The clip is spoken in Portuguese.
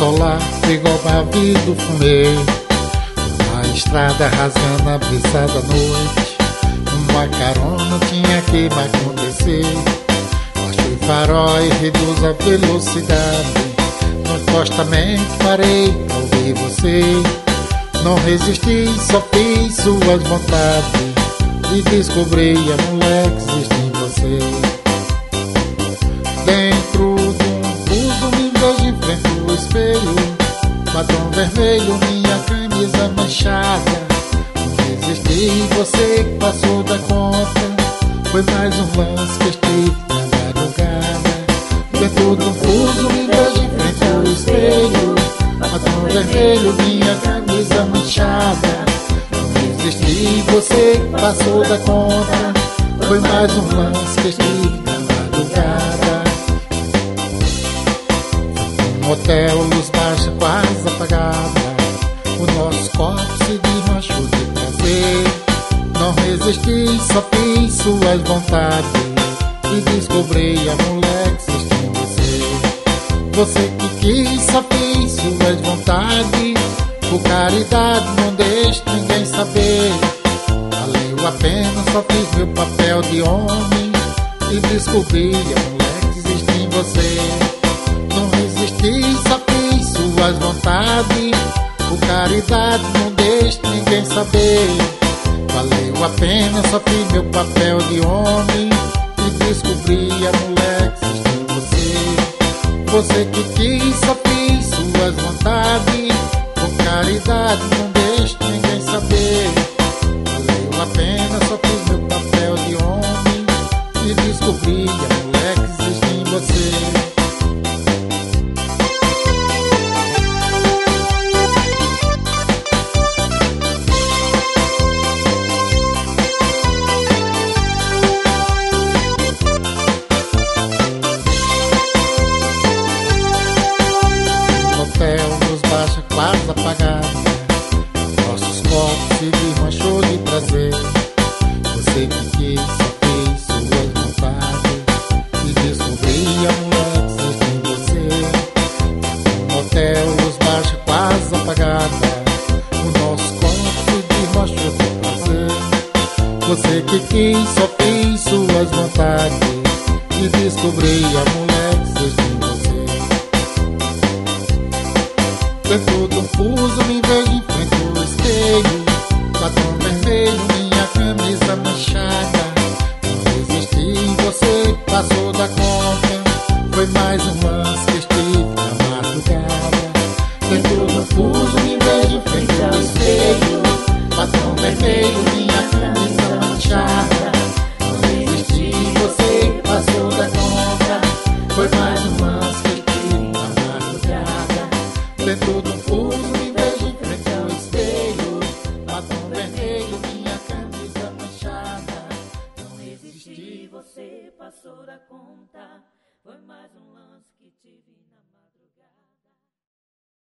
solar, igual pavio do fumê. Na estrada rasgando a brisa da noite, uma carona tinha que me acontecer. Baixo o farol e reduz a velocidade. Supostamente parei pra ouvir você. Não resisti, só fiz suas vontades e descobri a mulher que existe em você. Dentro de um fuso me vejo em frente ao espelho, batom vermelho, minha camisa manchada. Não resisti, você que passou da conta. Foi mais um lance que estive na madrugada. Dentro de um fuso me vejo em frente ao espelho, batom vermelho, minha camisa manchada. Não resisti, você que passou da conta. Foi mais um lance que estive na madrugada. Um motel, luz baixa, quase apagada. O nosso corpo se desmanchou de prazer. Não resisti, só fiz suas vontades e descobri a mulher que existe em você. Você que quis, só fiz suas vontades. Por caridade, não deixe ninguém saber. Valeu a pena, só fiz meu papel de homem e descobri a mulher que existe em você. Não resisti, só fiz suas vontades. Por caridade, não deixe ninguém saber. Valeu a pena, só fiz meu papel de homem e descobri a mulher que existe em você. Você que quis, só fiz suas vontades. Por caridade, não deixe ninguém saber. Valeu a pena, só fiz meu papel de homem e descobri a mulher que existe em você. Luz baixa, quase apagada. Nossos corpos se desmanchou de prazer. Você que quis, só fez suas vontades e descobri a mulher que existe em você. Um motel, luz baixa, quase apagada. O nosso corpo se desmanchou de prazer. Você que quis, só fez suas vontades e descobri a mulher que existe em você. Dentro do fuso me vejo em frente ao espelho, batom vermelho, minha camisa manchada. Não resisti, você passou da conta. Foi mais um lance que estive na madrugada. Dentro do fuso me vejo em frente ao espelho, batom vermelho, minha camisa manchada. Não resisti, você passou da conta. Foi mais um lance que estive na madrugada. Dentro do fuso me vejo em frente ao espelho, batom vermelho, minha camisa manchada. Não resisti, você passou da conta. Foi mais um lance que tive na